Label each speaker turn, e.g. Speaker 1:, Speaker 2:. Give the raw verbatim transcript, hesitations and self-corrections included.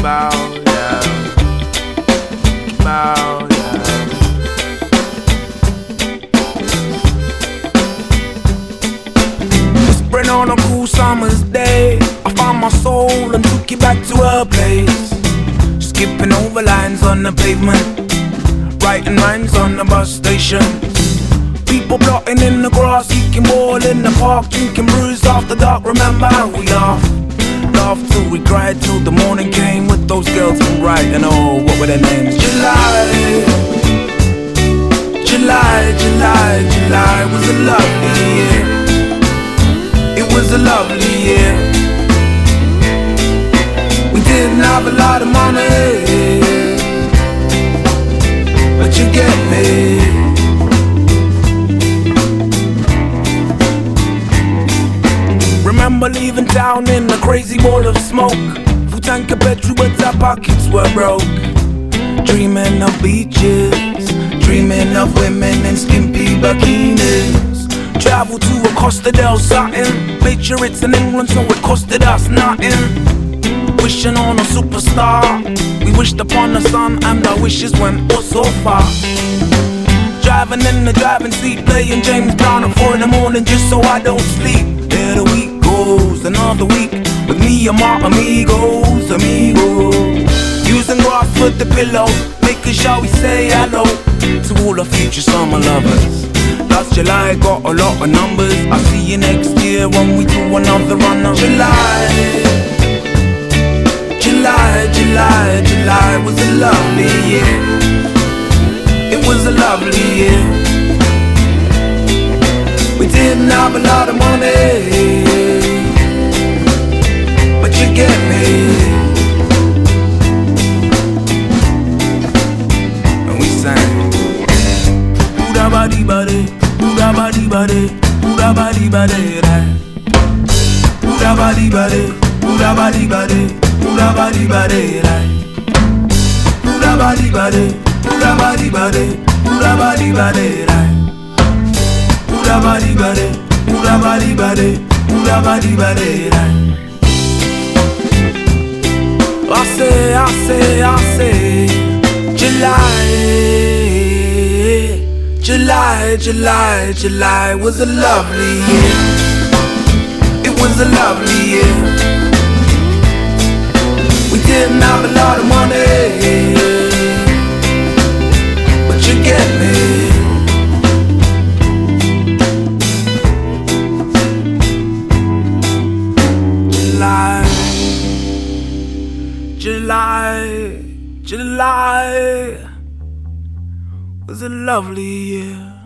Speaker 1: bow down, bow down. Whispering on a cool summer's day, I found my soul and took it back to her place. Skipping over lines on the pavement, writing rhymes on the bus station. People plotting in the grass, eating ball in the park, drinking brews after dark. Remember how we laughed, laughed till we cried, till the morning came with those girls from Brighton. Oh, what were their names? July, July, July, July was a lovely year. It was a lovely year. We didn't have a lot of money, but you get me. Remember leaving town in a crazy ball of smoke, full tank of petrol but our pockets were broke. Dreaming of beaches, dreaming of women in skimpy bikinis. Travel to a Costa del Satin, made sure it's in England so it costed us nothing. Wishing on a superstar, we wished upon the sun and our wishes went oh so far. Driving in the driving seat, playing James Brown at four in the morning just so I don't sleep. There the week goes, another week with me and my amigos, amigos. Using grass for the pillow, making sure we say hello to all our future summer lovers. Last July got a lot of numbers. I'll see you next year when we do another run of July, July, July, July was a lovely year. It was a lovely year. We didn't have a lot of money, but you get me. And we sang Ooda badi badi, ooda badi badi, ooda badi badi right. Ooda badi badi, ooda badi badi, ooda badi badi right. Ooda badi badi, ooda badi badi, ooda badi badi right. Ooda badi badi, ooda badi badi, ooda badi badi right. I say, I say, I say, July, July, July, July was a lovely year. It was a lovely year. We didn't have a lot of money, but you get me. July, July, July was a lovely year.